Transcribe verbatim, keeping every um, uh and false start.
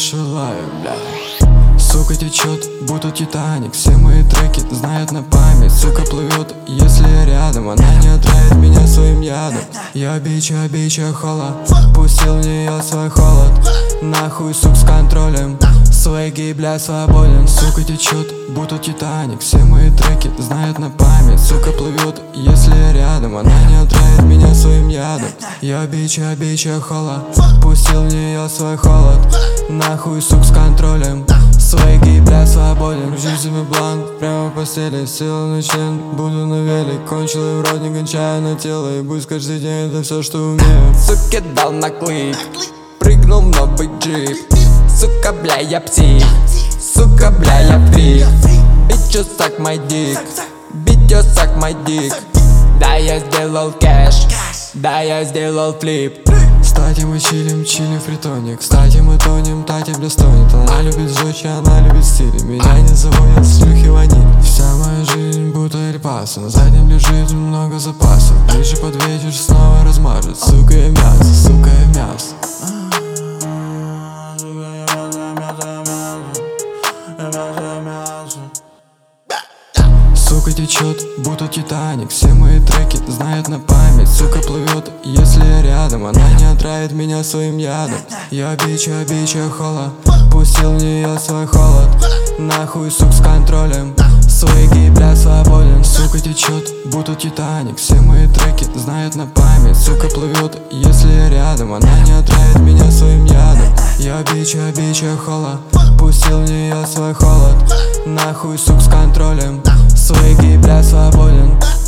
шалаю, бля. Сука течет, будто Титаник. Все мои треки знает на память. Сука плывет, если я рядом. Она не отравит меня своим ядом. Я бича, бича хола. Пустил в нее свой холод. Нахуй, сук, с контролем. Свеги, бля, свободен. Сука течет, будто Титаник. Все мои треки знает на память. Сука плывет, если я рядом. Она не отравит меня своим ядом. Я бича, бича хола. Пустил в нее свой холод. Нахуй, сук, с контролем. Свеги, бля, свободен. Кручу себе блант прямо в постели. Села на член, буду на велик. Кончил и в рот не кончаю на тело. И пусть каждый день это все, что умею. Суке дал на клик, прыгнул в новый джип. Сука, бля, я псих. Сука, бля, я фрик. Bitch, suck my dick. Bitch, suck my dick. Да, я сделал кэш. Да, я сделал флип. Кстати, мы чилим, чилим в притоне. Кстати, мы тонем, Татя бля стонет. Она любит жечь, она любит стиль. Меня не заводят слюхи ваниль. Вся моя жизнь будто Эль Пасо. На заднем лежит много запасов. Ближе под вечер снова размажет. Сука, я мясо, сука, я мясо. Сука течет, будто Титаник. Все мои треки знает на память. Сука плывет, если я рядом. Она не отравит меня своим ядом. Я бича, бича хола. Пустил в нее свой холод. Нахуй, сук, с контролем. Свеги, бля, свободен. Сука течет, будто Титаник. Все мои треки знает на память. Сука плывет, если я рядом. Она не отравит меня своим ядом. Я бича, бича хола. Пустил в нее свой холод. Нахуй, сук, с контролем. Свеги, бля, свободен.